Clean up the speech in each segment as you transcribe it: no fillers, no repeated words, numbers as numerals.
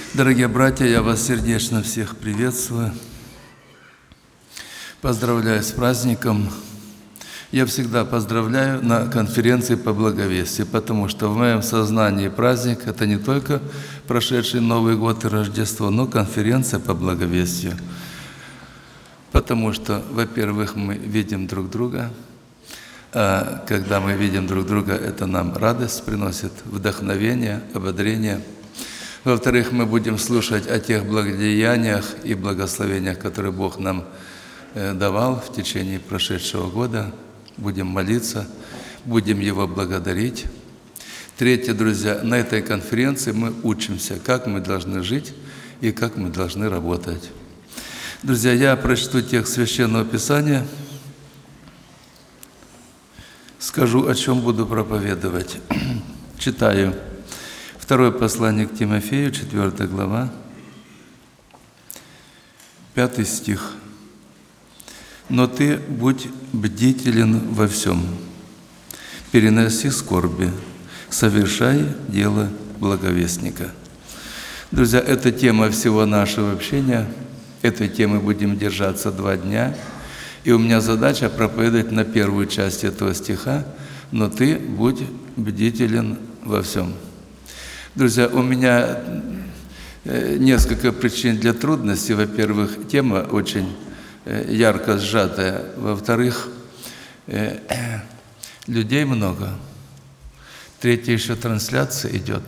Дорогие братья, я вас сердечно всех приветствую. Поздравляю с праздником. Я всегда поздравляю на конференции по благовестию, потому что в моем сознании праздник – это не только прошедший Новый год и Рождество, но конференция по благовестию. Потому что, во-первых, мы видим друг друга, а когда мы видим друг друга, это нам радость приносит, вдохновение, ободрение. Во-вторых, мы будем слушать о тех благодеяниях и благословениях, которые Бог нам давал в течение прошедшего года. Будем молиться, будем Его благодарить. Третье, друзья, на этой конференции мы учимся, как мы должны жить и как мы должны работать. Друзья, я прочту текст Священного Писания, скажу, о чем буду проповедовать. Читаю. Второе послание к Тимофею, 4 глава, 5 стих. «Но ты будь бдителен во всем, переноси скорби, совершай дело благовестника». Друзья, это тема всего нашего общения. Этой темы будем держаться 2 дня. И у меня задача проповедовать на первую часть этого стиха: «Но ты будь бдителен во всем». Друзья, у меня несколько причин для трудностей. Во-первых, тема очень ярко сжатая. Во-вторых, людей много. Третья еще трансляция идет.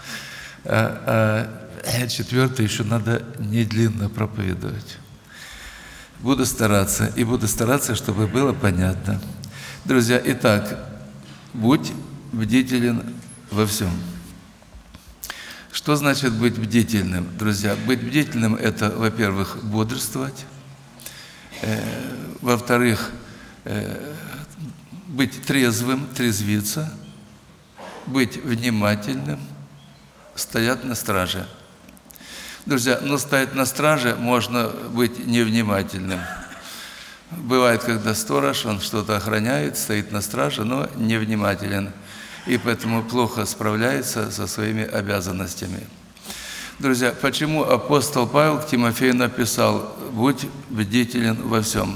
А четвертое еще надо не длинно проповедовать. Буду стараться, и буду стараться, чтобы было понятно. Друзья, итак, будь бдителен во всем. Что значит быть бдительным, друзья? Быть бдительным – это, во-первых, бодрствовать, во-вторых, быть трезвым, трезвиться, быть внимательным, стоять на страже. Друзья, но стоять на страже можно быть невнимательным. Бывает, когда сторож, он что-то охраняет, стоит на страже, но невнимателен, и поэтому плохо справляется со своими обязанностями. Друзья, почему апостол Павел к Тимофею написал: «Будь бдителен во всем,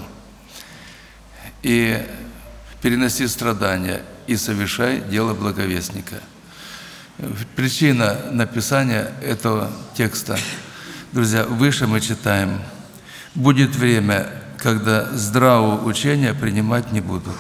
и переноси страдания, и совершай дело благовестника». Причина написания этого текста, друзья, выше мы читаем: «Будет время, когда здравого учения принимать не будут,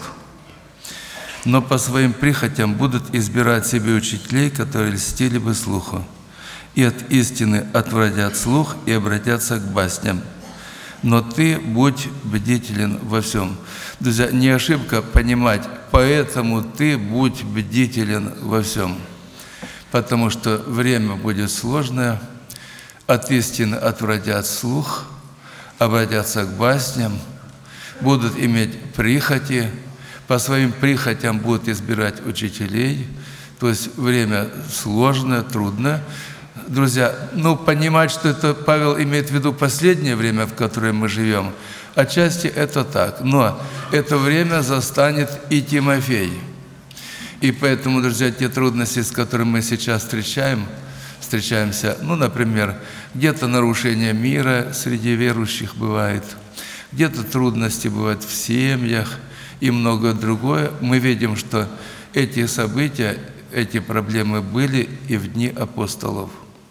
но по своим прихотям будут избирать себе учителей, которые льстили бы слуху, и от истины отвратят слух и обратятся к басням. Но ты будь бдителен во всем». Друзья, не ошибка понимать: поэтому ты будь бдителен во всем. Потому что время будет сложное, от истины отвратят слух, обратятся к басням, будут иметь прихоти, по своим прихотям будут избирать учителей. То есть время сложное, трудное. Друзья, понимать, что это Павел имеет в виду последнее время, в которое мы живем, отчасти это так. Но это время застанет и Тимофей. И поэтому, друзья, те трудности, с которыми мы сейчас встречаемся, например, где-то нарушение мира среди верующих бывает, где-то трудности бывают в семьях и многое другое, мы видим, что эти события, эти проблемы были и в дни апостолов.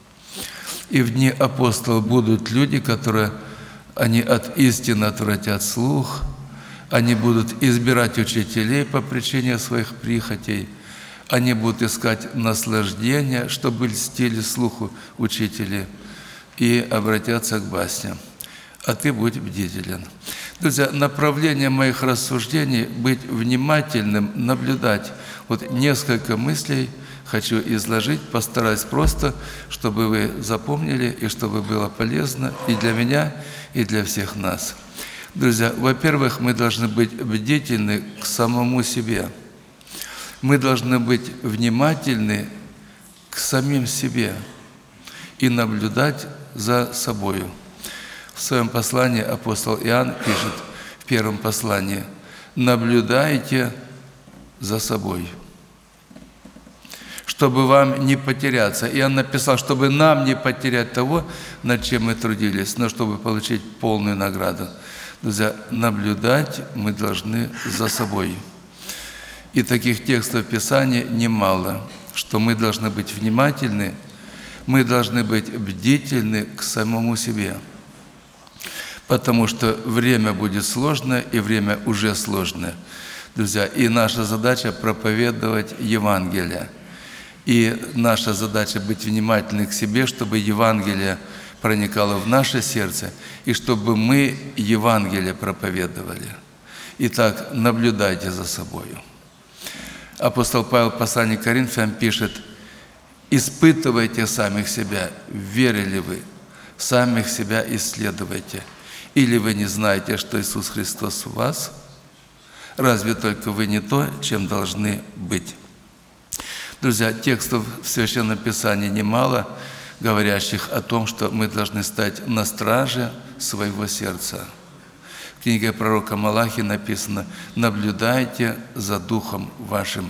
И в дни апостолов будут люди, они от истины отвратят слух, они будут избирать учителей по причине своих прихотей, они будут искать наслаждения, чтобы льстили слуху учителей, и обратятся к басням. А ты будь бдителен. Друзья, направление моих рассуждений – быть внимательным, наблюдать. Вот несколько мыслей хочу изложить, постараюсь просто, чтобы вы запомнили и чтобы было полезно и для меня, и для всех нас. Друзья, во-первых, мы должны быть бдительны к самому себе. Мы должны быть внимательны к самим себе и наблюдать за собою. В своем послании апостол Иоанн пишет в первом послании: «Наблюдайте за собой». чтобы вам не потеряться. И он написал, чтобы нам не потерять того, над чем мы трудились, но чтобы получить полную награду. Друзья, наблюдать мы должны за собой. И таких текстов Писания немало, что мы должны быть внимательны, мы должны быть бдительны к самому себе. Потому что время будет сложное, и время уже сложное. Друзья, и наша задача проповедовать Евангелие. И наша задача быть внимательны к себе, чтобы Евангелие проникало в наше сердце, и чтобы мы Евангелие проповедовали. Итак, наблюдайте за собою. Апостол Павел в послании к Коринфянам пишет: «Испытывайте самих себя, верили вы, самих себя исследуйте. Или вы не знаете, что Иисус Христос в вас? Разве только вы не то, чем должны быть?» Друзья, текстов в Священном Писании немало, говорящих о том, что мы должны стать на страже своего сердца. В книге пророка Малахии написано: «Наблюдайте за Духом вашим».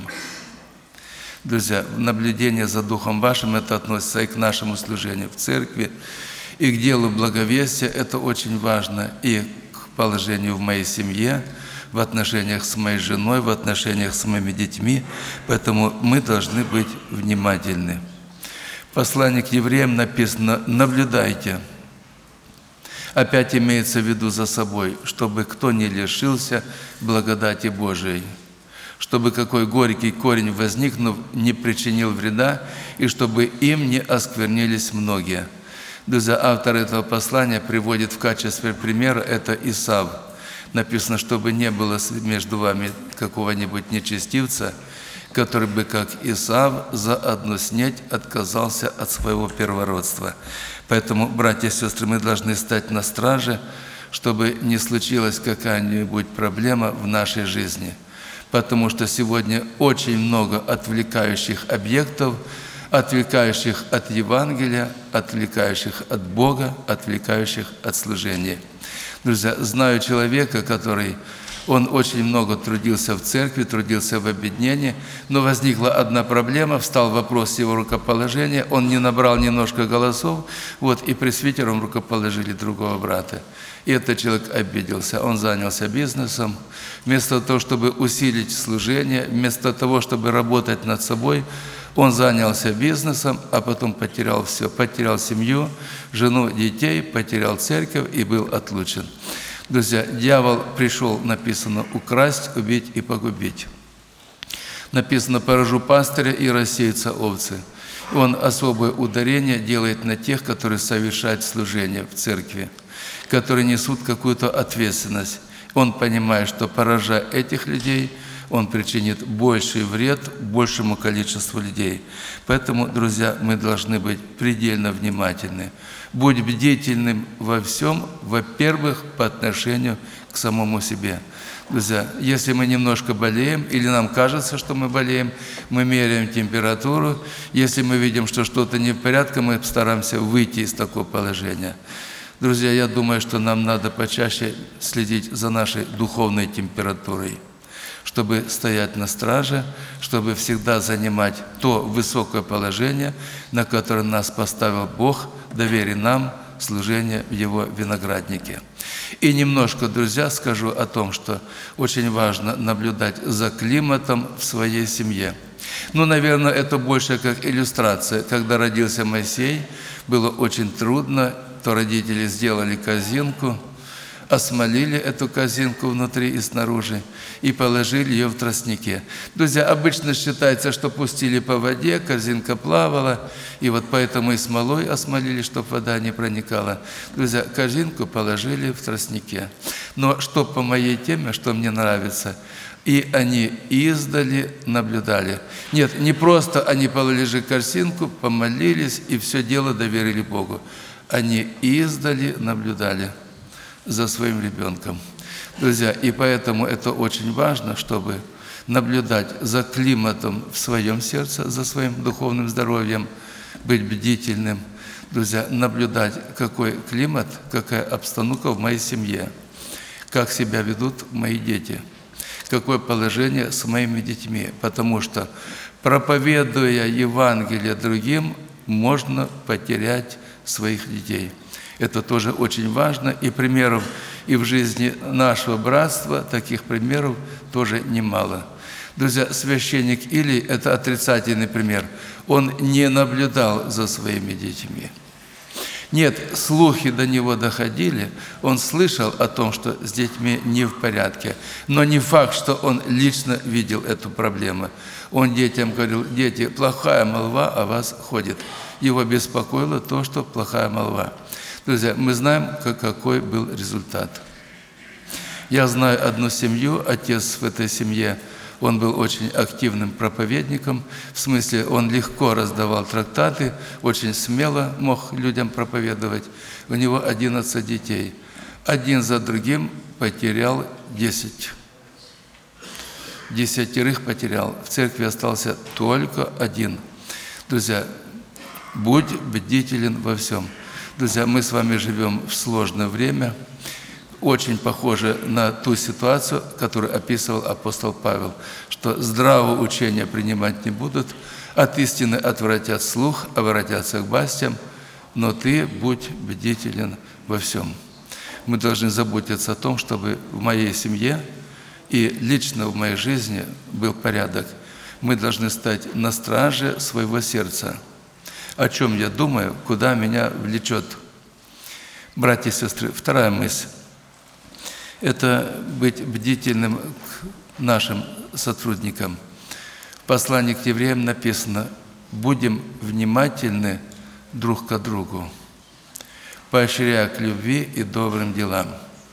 Друзья, наблюдение за Духом вашим – это относится и к нашему служению в церкви, и к делу благовестия. Это очень важно и к положению в моей семье, в отношениях с моей женой, в отношениях с моими детьми. Поэтому мы должны быть внимательны. В послании к евреям написано: «Наблюдайте». Опять имеется в виду за собой, чтобы кто не лишился благодати Божией, чтобы какой горький корень, возникнув, не причинил вреда, и чтобы им не осквернились многие. Друзья, автор этого послания приводит в качестве примера это Исав. Написано, чтобы не было между вами какого-нибудь нечестивца, который бы, как Исав, за одну снеть отказался от своего первородства. Поэтому, братья и сестры, мы должны стать на страже, чтобы не случилась какая-нибудь проблема в нашей жизни. Потому что сегодня очень много отвлекающих объектов, отвлекающих от Евангелия, отвлекающих от Бога, отвлекающих от служения. Друзья, знаю человека, он очень много трудился в церкви, трудился в объединении, но возникла одна проблема, встал вопрос его рукоположения, он не набрал немножко голосов, и пресвитером рукоположили другого брата. И этот человек обиделся, он занялся бизнесом. Вместо того, чтобы усилить служение, вместо того, чтобы работать над собой, он занялся бизнесом, а потом потерял все, потерял семью, жену, детей, потерял церковь и был отлучен. Друзья, дьявол пришел, написано, украсть, убить и погубить. Написано: «Поражу пастыря и рассеются овцы». Он особое ударение делает на тех, которые совершают служение в церкви, которые несут какую-то ответственность. Он понимает, что, поражая этих людей, он причинит больший вред большему количеству людей. Поэтому, друзья, мы должны быть предельно внимательны. Будь бдительным во всем, во-первых, по отношению к самому себе. Друзья, если мы немножко болеем, или нам кажется, что мы болеем, мы меряем температуру. Если мы видим, что что-то не в порядке, мы стараемся выйти из такого положения. Друзья, я думаю, что нам надо почаще следить за нашей духовной температурой, чтобы стоять на страже, чтобы всегда занимать то высокое положение, на которое нас поставил Бог, доверив нам служение в Его винограднике. И немножко, друзья, скажу о том, что очень важно наблюдать за климатом в своей семье. Наверное, это больше как иллюстрация. Когда родился Моисей, было очень трудно, то родители сделали корзинку, осмолили эту корзинку внутри и снаружи и положили ее в тростнике. Друзья, обычно считается, что пустили по воде, корзинка плавала, и поэтому и смолой осмолили, чтобы вода не проникала. Друзья, корзинку положили в тростнике. Но что по моей теме, что мне нравится, и они издали наблюдали. Нет, не просто они положили корзинку, помолились и все дело доверили Богу. Они издали наблюдали за своим ребенком. Друзья, и поэтому это очень важно, чтобы наблюдать за климатом в своем сердце, за своим духовным здоровьем, быть бдительным. Друзья, наблюдать, какой климат, какая обстановка в моей семье, как себя ведут мои дети, какое положение с моими детьми, потому что, проповедуя Евангелие другим, можно потерять своих детей. Это тоже очень важно, и примеров и в жизни нашего братства таких примеров тоже немало. Друзья, священник Илий – это отрицательный пример. Он не наблюдал за своими детьми. Нет, слухи до него доходили, он слышал о том, что с детьми не в порядке, но не факт, что он лично видел эту проблему. Он детям говорил: дети, плохая молва о вас ходит. Его беспокоило то, что плохая молва. Друзья, мы знаем, какой был результат. Я знаю одну семью, отец в этой семье, он был очень активным проповедником, в смысле, он легко раздавал трактаты, очень смело мог людям проповедовать. У него 11 детей. Один за другим потерял 10. 10 потерял. В церкви остался только один. Друзья, будь бдителен во всем. Друзья, мы с вами живем в сложное время, очень похоже на ту ситуацию, которую описывал апостол Павел, что здравого учения принимать не будут, от истины отвратят слух, обратятся к бастям, но ты будь бдителен во всем. Мы должны заботиться о том, чтобы в моей семье и лично в моей жизни был порядок. Мы должны стать на страже своего сердца. О чем я думаю, куда меня влечет. Братья и сестры, вторая мысль – это быть бдительным к нашим сотрудникам. В послании к евреям написано: «Будем внимательны друг к другу, поощряя к любви и добрым делам».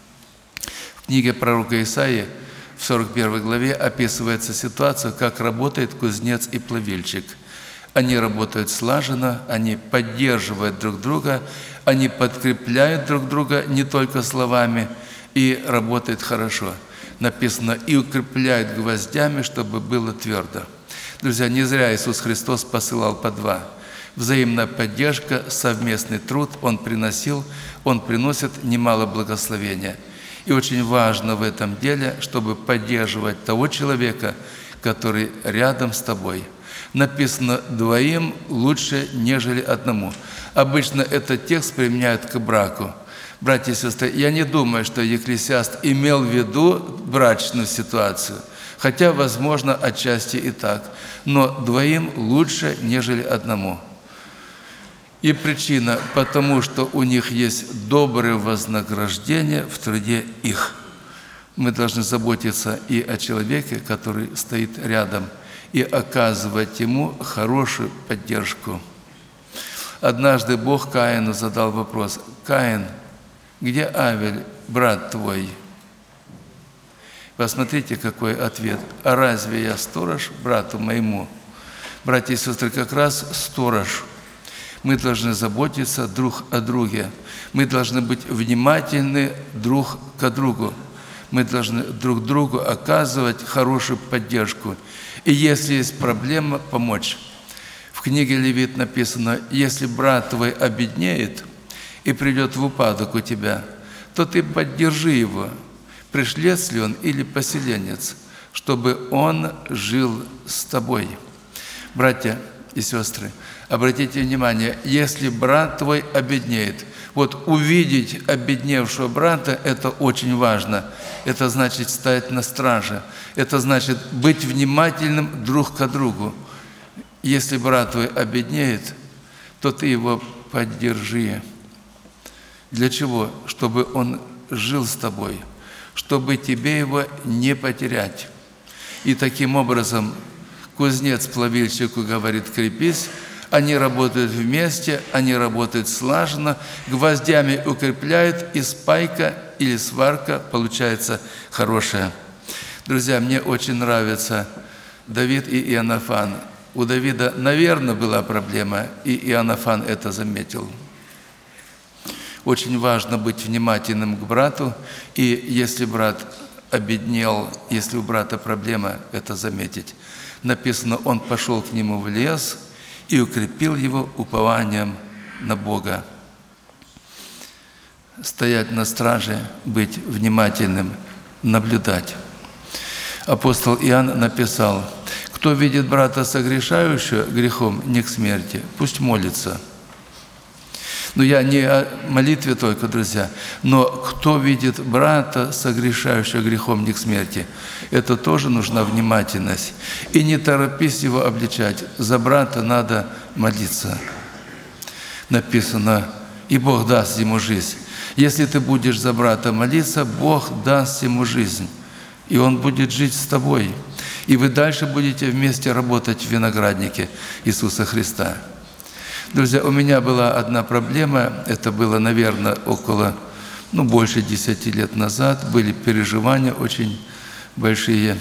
В книге пророка Исаии в 41 главе описывается ситуация, как работает кузнец и плавильщик. Они работают слаженно, они поддерживают друг друга, они подкрепляют друг друга не только словами, и работают хорошо. Написано: «И укрепляют гвоздями, чтобы было твердо». Друзья, не зря Иисус Христос посылал по два. Взаимная поддержка, совместный труд Он приносит немало благословения. И очень важно в этом деле, чтобы поддерживать того человека, который рядом с тобой. Написано: «Двоим лучше, нежели одному». Обычно этот текст применяют к браку. Братья и сестры, я не думаю, что Екклесиаст имел в виду брачную ситуацию, хотя, возможно, отчасти и так. Но двоим лучше, нежели одному. И причина, потому что у них есть доброе вознаграждение в труде их. Мы должны заботиться и о человеке, который стоит рядом, и оказывать ему хорошую поддержку. Однажды Бог Каину задал вопрос: «Каин, где Авель, брат твой?» Посмотрите, какой ответ: «А разве я сторож брату моему?» Братья и сестры, как раз сторож. Мы должны заботиться друг о друге. Мы должны быть внимательны друг к другу. Мы должны друг другу оказывать хорошую поддержку. И если есть проблема, помочь. В книге Левит написано: «Если брат твой обеднеет и придет в упадок у тебя, то ты поддержи его, пришлец ли он или поселенец, чтобы он жил с тобой». Братья и сестры, обратите внимание, если брат твой обеднеет, вот увидеть обедневшего брата – это очень важно. Это значит стоять на страже. Это значит быть внимательным друг к другу. Если брат твой обеднеет, то ты его поддержи. Для чего? Чтобы он жил с тобой, чтобы тебе его не потерять. И таким образом кузнец плавильщику говорит: «Крепись». Они работают вместе, они работают слаженно, гвоздями укрепляют, и спайка или сварка получается хорошая. Друзья, мне очень нравится Давид и Иоаннафан. У Давида, наверное, была проблема, и Иоаннафан это заметил. Очень важно быть внимательным к брату, и если брат обеднел, если у брата проблема, это заметить. Написано: «Он пошел к нему в лес и укрепил его упованием на Бога». Стоять на страже, быть внимательным, наблюдать. апостол Иоанн написал: «Кто видит брата согрешающего грехом не к смерти, пусть молится». Но я не о молитве только, друзья, но кто видит брата согрешающего грехом не к смерти, это тоже нужна внимательность. И не торопись его обличать, за брата надо молиться. Написано: «И Бог даст ему жизнь». Если ты будешь за брата молиться, Бог даст ему жизнь, и он будет жить с тобой. И вы дальше будете вместе работать в винограднике Иисуса Христа. Друзья, у меня была одна проблема, это было, наверное, больше 10 лет назад, были переживания очень большие.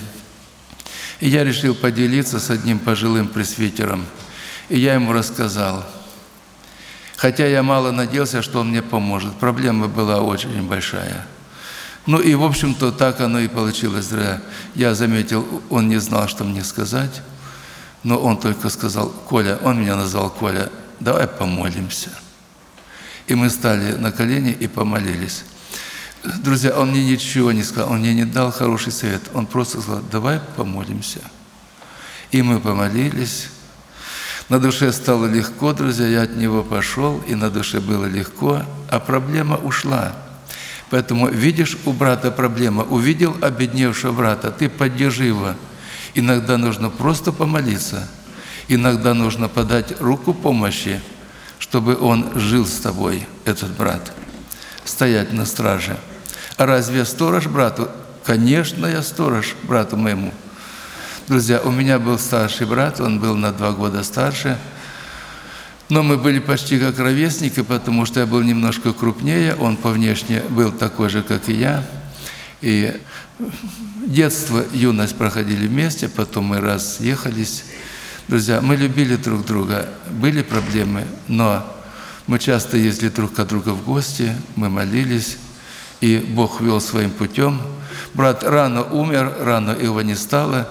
И я решил поделиться с одним пожилым пресвитером, и я ему рассказал. Хотя я мало надеялся, что он мне поможет, проблема была очень большая. И, в общем-то, так оно и получилось, друзья. Я заметил, он не знал, что мне сказать, но он только сказал: «Коля», он меня назвал Коля, «давай помолимся». И мы стали на колени и помолились. Друзья, он мне ничего не сказал, он мне не дал хороший совет, он просто сказал: «давай помолимся». И мы помолились. На душе стало легко, друзья, я от него пошел, и на душе было легко, а проблема ушла. Поэтому видишь у брата проблема, увидел обедневшего брата, ты поддержи его. Иногда нужно просто помолиться, иногда нужно подать руку помощи, чтобы он жил с тобой, этот брат, стоять на страже. А разве я сторож брату? Конечно, я сторож брату моему. Друзья, у меня был старший брат, он был на 2 года старше, но мы были почти как ровесники, потому что я был немножко крупнее, он по внешне был такой же, как и я. И детство, юность проходили вместе, потом мы разъехались. Друзья, мы любили друг друга, были проблемы, но мы часто ездили друг к другу в гости, мы молились, и Бог вел своим путем. Брат рано умер, рано его не стало,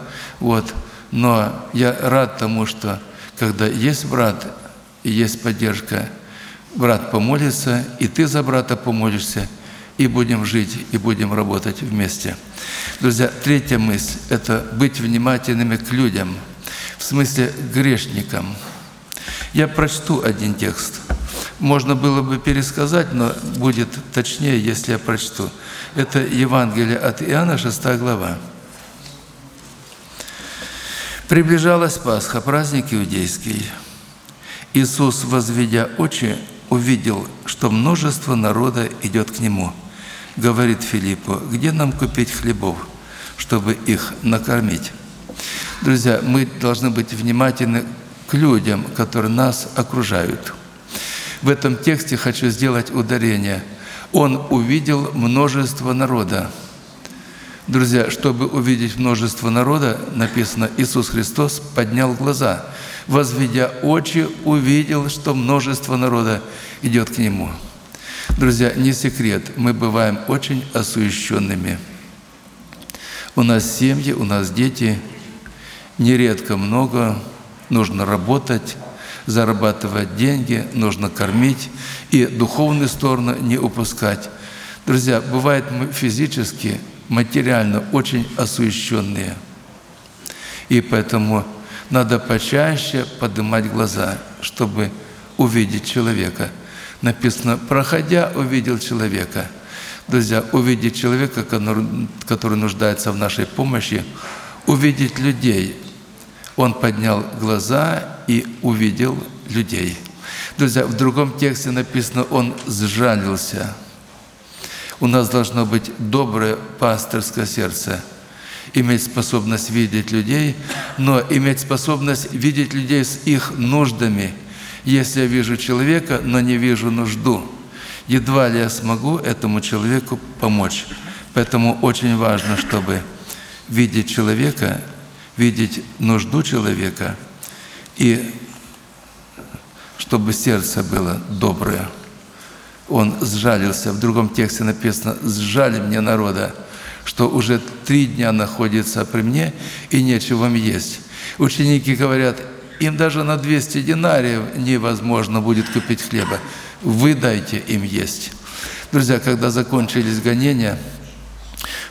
но я рад тому, что когда есть брат и есть поддержка, брат помолится, и ты за брата помолишься, и будем жить, и будем работать вместе. Друзья, 3-я мысль – это быть внимательными к людям, в смысле к грешникам. Я прочту один текст. Можно было бы пересказать, но будет точнее, если я прочту. Это Евангелие от Иоанна, 6 глава. «Приближалась Пасха, праздник иудейский. Иисус, возведя очи, увидел, что множество народа идет к Нему. Говорит Филиппу: где нам купить хлебов, чтобы их накормить?» Друзья, мы должны быть внимательны к людям, которые нас окружают. В этом тексте хочу сделать ударение. Он увидел множество народа. Друзья, чтобы увидеть множество народа, написано, Иисус Христос поднял глаза, возведя очи, увидел, что множество народа идет к Нему. Друзья, не секрет, мы бываем очень осуещенными. У нас семьи, у нас дети, нередко много, нужно работать, зарабатывать деньги, нужно кормить и духовную сторону не упускать. Друзья, бывает мы физически, материально очень осуещенные. И поэтому надо почаще поднимать глаза, чтобы увидеть человека. Написано: проходя, увидел человека. Друзья, увидеть человека, который нуждается в нашей помощи, увидеть людей. Он поднял глаза и увидел людей. Друзья, в другом тексте написано: он сжалился. У нас должно быть доброе пастырское сердце, иметь способность видеть людей, но иметь способность видеть людей с их нуждами. Если я вижу человека, но не вижу нужду, едва ли я смогу этому человеку помочь. Поэтому очень важно, чтобы видеть человека, видеть нужду человека, и чтобы сердце было доброе. Он сжалился. В другом тексте написано: «Сжали мне народа, что уже 3 дня находится при мне, и нечего им есть». Ученики говорят: им даже на 200 динариев невозможно будет купить хлеба. Вы дайте им есть. Друзья, когда закончились гонения,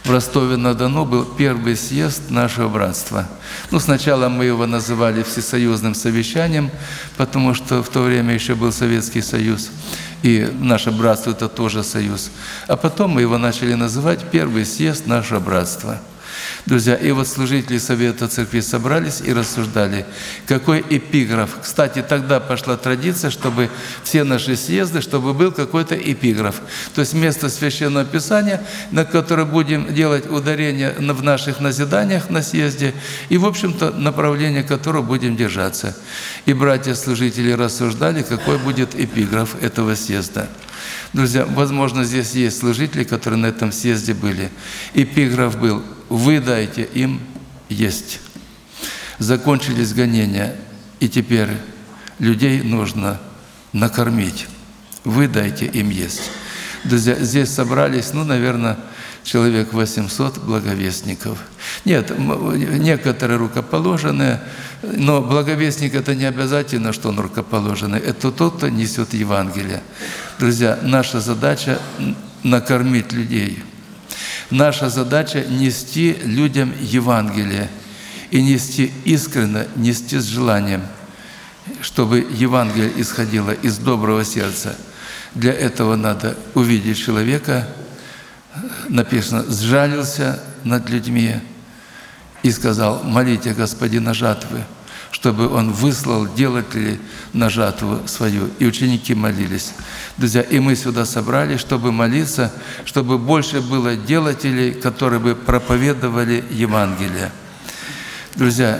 в Ростове-на-Дону был первый съезд нашего братства. Сначала мы его называли Всесоюзным совещанием, потому что в то время еще был Советский Союз, и наше братство – это тоже союз. А потом мы его начали называть Первый съезд нашего братства. Друзья, и вот служители Совета Церкви собрались и рассуждали, какой эпиграф. Кстати, тогда пошла традиция, чтобы все наши съезды, чтобы был какой-то эпиграф. То есть вместо Священного Писания, на которое будем делать ударение в наших назиданиях на съезде, и, в общем-то, направление которого будем держаться. И братья-служители рассуждали, какой будет эпиграф этого съезда. Друзья, возможно, здесь есть служители, которые на этом съезде были. Эпиграф был: «Вы дайте им есть». Закончились гонения, и теперь людей нужно накормить. Вы дайте им есть. Друзья, здесь собрались, наверное, человек 800 благовестников. Нет, некоторые рукоположенные, но благовестник – это не обязательно, что он рукоположенный. Это тот, кто несет Евангелие. Друзья, наша задача – накормить людей. Наша задача – нести людям Евангелие. И нести искренне, нести с желанием, чтобы Евангелие исходило из доброго сердца. Для этого надо увидеть человека, написано, сжалился над людьми и сказал: молите Господина жатвы, чтобы Он выслал делателей на жатву свою. И ученики молились. Друзья, и мы сюда собрались, чтобы молиться, чтобы больше было делателей, которые бы проповедовали Евангелие. Друзья,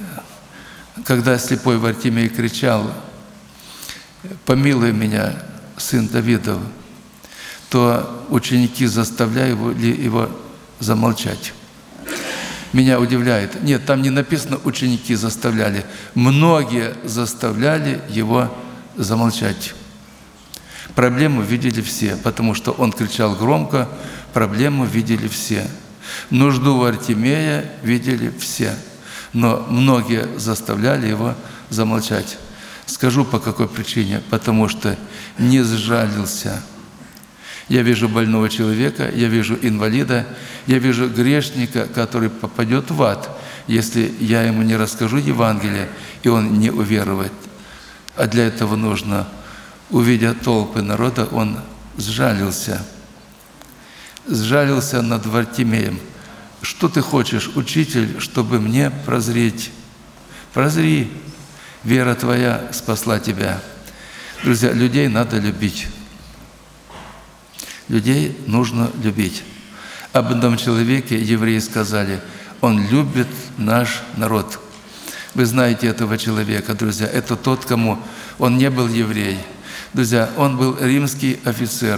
когда слепой Вартимей кричал: «Помилуй меня, сын Давидов», то ученики заставляли его замолчать. Меня удивляет. Нет, там не написано «ученики заставляли». Многие заставляли его замолчать. Проблему видели все, потому что он кричал громко, проблему видели все. Нужду Вартимея видели все, но многие заставляли его замолчать. Скажу, по какой причине. Потому что не сжалился. Я вижу больного человека, я вижу инвалида, я вижу грешника, который попадет в ад, если я ему не расскажу Евангелие, и он не уверует. А для этого нужно, увидя толпы народа, он сжалился. Сжалился над Вартимеем. Что ты хочешь, учитель, чтобы мне прозреть? Прозри, вера твоя спасла тебя. Друзья, людей надо любить. Людей нужно любить. Об одном человеке евреи сказали: он любит наш народ. Вы знаете этого человека, друзья. Это тот, кому он не был еврей. Друзья, он был римский офицер.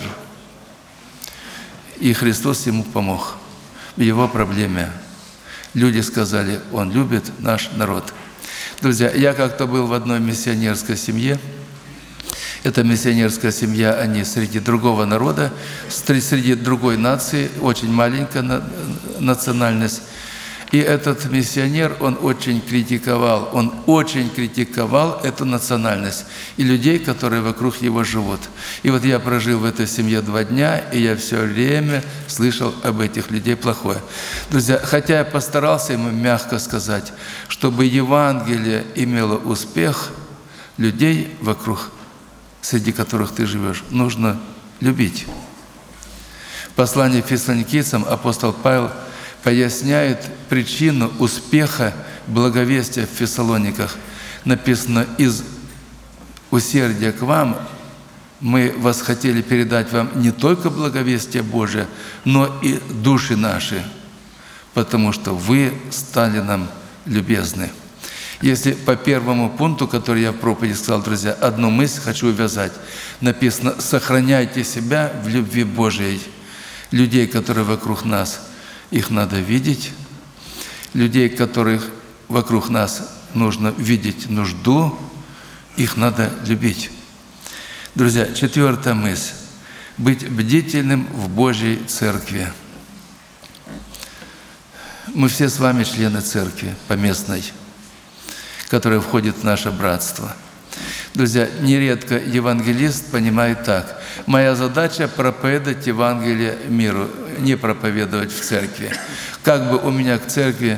И Христос ему помог в его проблеме. Люди сказали: он любит наш народ. Друзья, я как-то был в одной миссионерской семье. Эта миссионерская семья, они среди другого народа, среди другой нации, очень маленькая национальность. И этот миссионер, он очень критиковал эту национальность и людей, которые вокруг его живут. И вот я прожил в этой семье 2 дня, и я все время слышал об этих людей плохое. Друзья, хотя я постарался ему мягко сказать, чтобы Евангелие имело успех, людей вокруг, среди которых ты живешь, нужно любить. В послании к Фессалоникийцам апостол Павел поясняет причину успеха благовестия в Фессалониках. Написано: «Из усердия к вам мы вас хотели передать вам не только благовестие Божие, но и души наши, потому что вы стали нам любезны». Если по первому пункту, который я в проповеди сказал, друзья, одну мысль хочу увязать. Написано: «Сохраняйте себя в любви Божией». Людей, которые вокруг нас, их надо видеть. Людей, которых вокруг нас нужно видеть нужду, их надо любить. Друзья, 4-я мысль. Быть бдительным в Божьей Церкви. Мы все с вами члены Церкви поместной, которая входит в наше братство. Друзья, нередко евангелист понимает так: моя задача – проповедовать Евангелие миру. не проповедовать в церкви. Как бы у меня к церкви,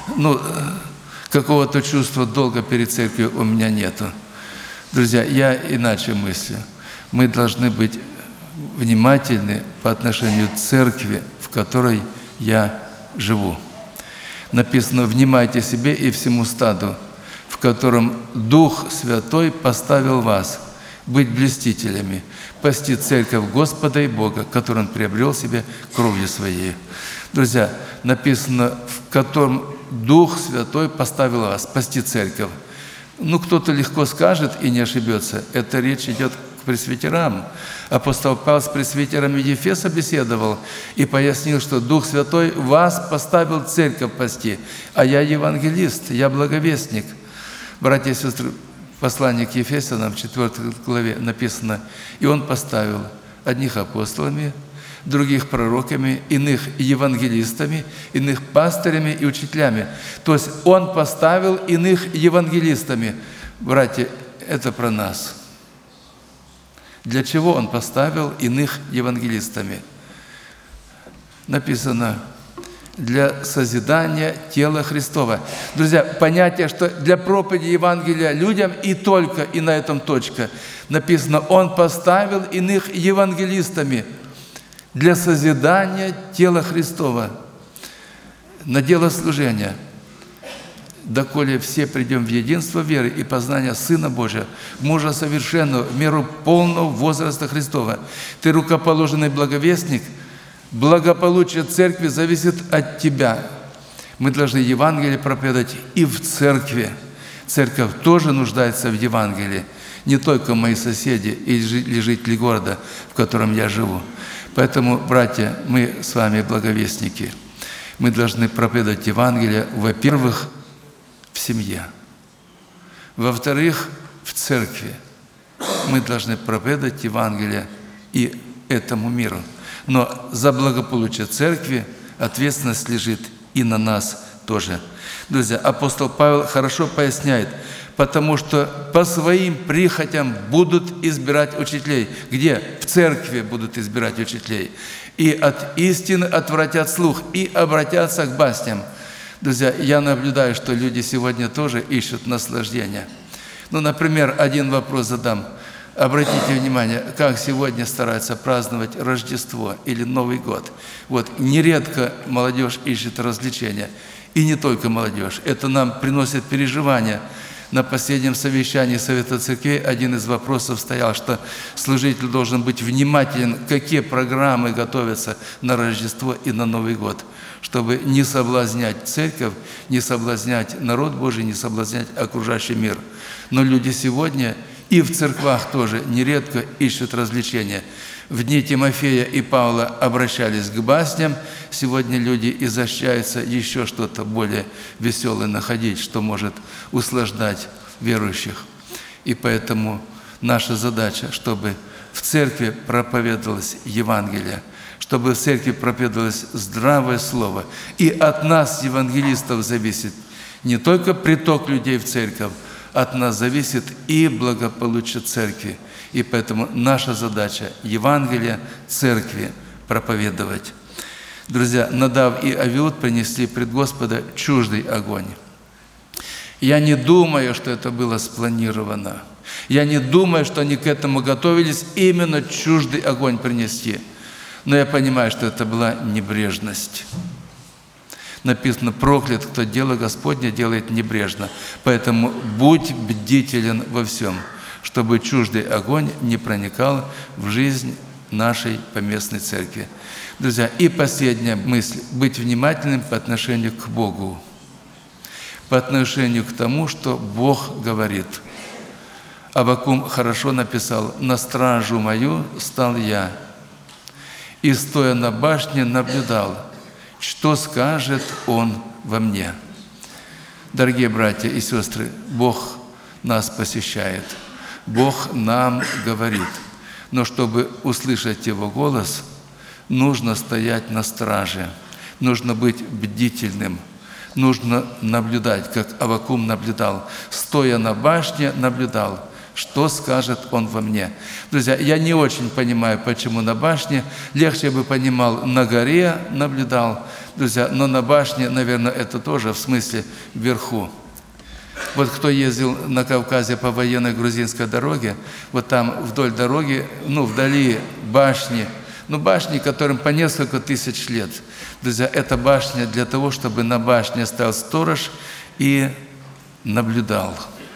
какого-то чувства долга перед церковью у меня нету. Друзья, я иначе мыслю. Мы должны быть внимательны по отношению к церкви, в которой я живу. Написано: «Внимайте себе и всему стаду, в котором Дух Святой поставил вас, быть блюстителями, пасти церковь Господа и Бога, которую Он приобрел себе кровью Своей». Друзья, написано: «в котором Дух Святой поставил вас, пасти церковь». Кто-то легко скажет и не ошибется. Это речь идет к пресвитерам. Апостол Павел с пресвитерами Ефеса беседовал и пояснил, что Дух Святой вас поставил церковь пасти, а я евангелист, я благовестник. Братья и сестры, послание к Ефесянам в 4 главе написано: «И Он поставил одних апостолами, других пророками, иных евангелистами, иных пастырями и учителями». То есть Он поставил иных евангелистами. Братья, это про нас. Для чего Он поставил иных евангелистами? Написано: для созидания тела Христова. Друзья, понятие, что для проповеди Евангелия людям и только, и на этом точка. Написано: Он поставил иных евангелистами для созидания тела Христова, на дело служения. «Доколе все придем в единство веры и познания Сына Божия, мужа совершенного, в меру полного возраста Христова». Ты рукоположенный благовестник, благополучие церкви зависит от тебя. Мы должны Евангелие проповедовать и в церкви. Церковь тоже нуждается в Евангелии, не только мои соседи или жители города, в котором я живу. Поэтому, братья, мы с вами благовестники. Мы должны проповедовать Евангелие, во-первых, в семье. Во-вторых, в церкви. Мы должны проповедовать Евангелие и этому миру. Но за благополучие церкви ответственность лежит и на нас тоже. Друзья, апостол Павел хорошо поясняет: потому что по своим прихотям будут избирать учителей. Где? В церкви будут избирать учителей. И от истины отвратят слух, и обратятся к басням. Друзья, я наблюдаю, что люди сегодня тоже ищут наслаждения. Например, один вопрос задам. Обратите внимание, как сегодня стараются праздновать Рождество или Новый год. Нередко молодежь ищет развлечения. И не только молодежь. Это нам приносит переживания. На последнем совещании Совета Церквей один из вопросов стоял, что служитель должен быть внимателен, какие программы готовятся на Рождество и на Новый год, чтобы не соблазнять церковь, не соблазнять народ Божий, не соблазнять окружающий мир. Но люди сегодня и в церквах тоже нередко ищут развлечения. В дни Тимофея и Павла обращались к басням. Сегодня люди изощряются еще что-то более веселое находить, что может услаждать верующих. И поэтому наша задача, чтобы в церкви проповедовалось Евангелие, чтобы в церкви проповедовалось здравое слово. И от нас, евангелистов, зависит не только приток людей в церковь, от нас зависит и благополучие церкви. И поэтому наша задача – Евангелие церкви проповедовать. Друзья, Надав и Авиуд принесли пред Господа чуждый огонь. Я не думаю, что это было спланировано. Я не думаю, что они к этому готовились именно чуждый огонь принести. Но я понимаю, что это была небрежность. Написано: проклят, кто дело Господне делает небрежно. Поэтому будь бдителен во всем, чтобы чуждый огонь не проникал в жизнь нашей поместной церкви. Друзья, и последняя мысль – быть внимательным по отношению к Богу, по отношению к тому, что Бог говорит. Аввакум хорошо написал: «На стражу мою стал я, и, стоя на башне, наблюдал, что скажет Он во мне». Дорогие братья и сестры, Бог нас посещает, Бог нам говорит. Но чтобы услышать Его голос, нужно стоять на страже, нужно быть бдительным, нужно наблюдать, как Аввакум наблюдал. Стоя на башне, наблюдал, что скажет Он во мне. Друзья, я не очень понимаю, почему на башне. Легче бы понимал, на горе наблюдал, друзья, но на башне, наверное, это тоже в смысле вверху. Вот кто ездил на Кавказе по военной грузинской дороге, вот там вдоль дороги, вдали башни, башни, которым по несколько тысяч лет. Друзья, это башня для того, чтобы на башне стоял сторож и наблюдал.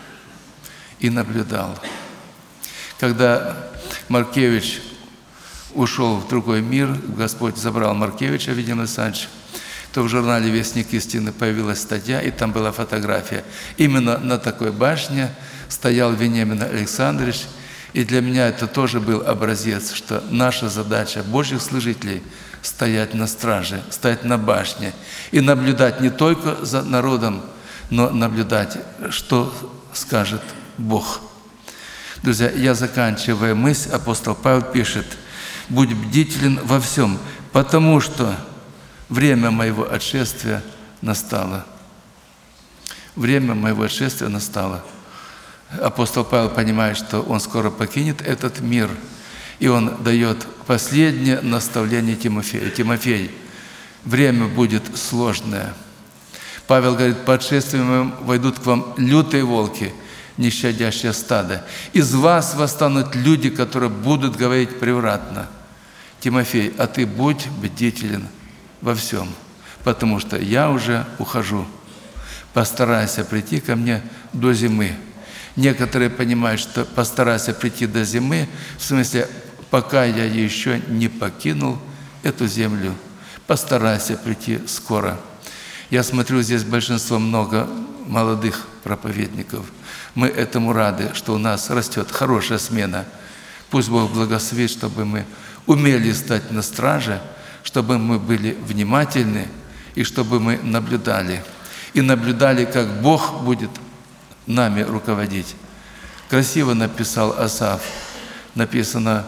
И наблюдал. Когда Маркевич ушел в другой мир, Господь забрал Маркевича, видимо, Александровича, то в журнале «Вестник истины» появилась статья, и там была фотография. Именно на такой башне стоял Вениамин Александрович, и для меня это тоже был образец, что наша задача Божьих служителей – стоять на страже, стоять на башне и наблюдать не только за народом, но наблюдать, что скажет Бог. Друзья, я заканчивая мысль, апостол Павел пишет: «Будь бдителен во всем, потому что время моего отшествия настало». Время моего отшествия настало. Апостол Павел понимает, что он скоро покинет этот мир, и он дает последнее наставление Тимофею. Тимофей, время будет сложное. Павел говорит: по отшествию моему войдут к вам лютые волки, не щадящие стадо. Из вас восстанут люди, которые будут говорить превратно. Тимофей, а ты будь бдителен во всем, потому что я уже ухожу. Постарайся прийти ко мне до зимы. Некоторые понимают, что постарайся прийти до зимы, в смысле, пока я еще не покинул эту землю. Постарайся прийти скоро. Я смотрю, здесь большинство много молодых проповедников. Мы этому рады, что у нас растет хорошая смена. Пусть Бог благословит, чтобы мы умели стать на страже, чтобы мы были внимательны и чтобы мы наблюдали. И наблюдали, как Бог будет нами руководить. Красиво написал Асаф. Написано: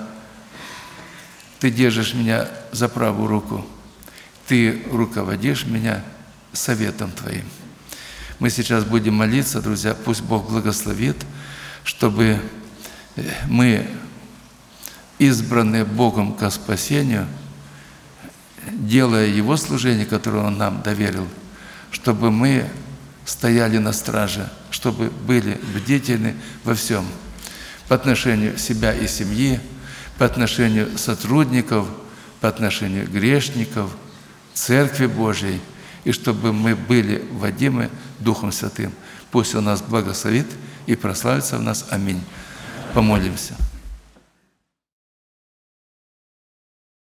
«Ты держишь меня за правую руку, ты руководишь меня советом Твоим». Мы сейчас будем молиться, друзья, пусть Бог благословит, чтобы мы, избранные Богом ко спасению, делая Его служение, которое Он нам доверил, чтобы мы стояли на страже, чтобы были бдительны во всем, по отношению себя и семьи, по отношению сотрудников, по отношению грешников, Церкви Божьей, и чтобы мы были водимы Духом Святым. Пусть Он нас благословит и прославится в нас. Аминь. Помолимся.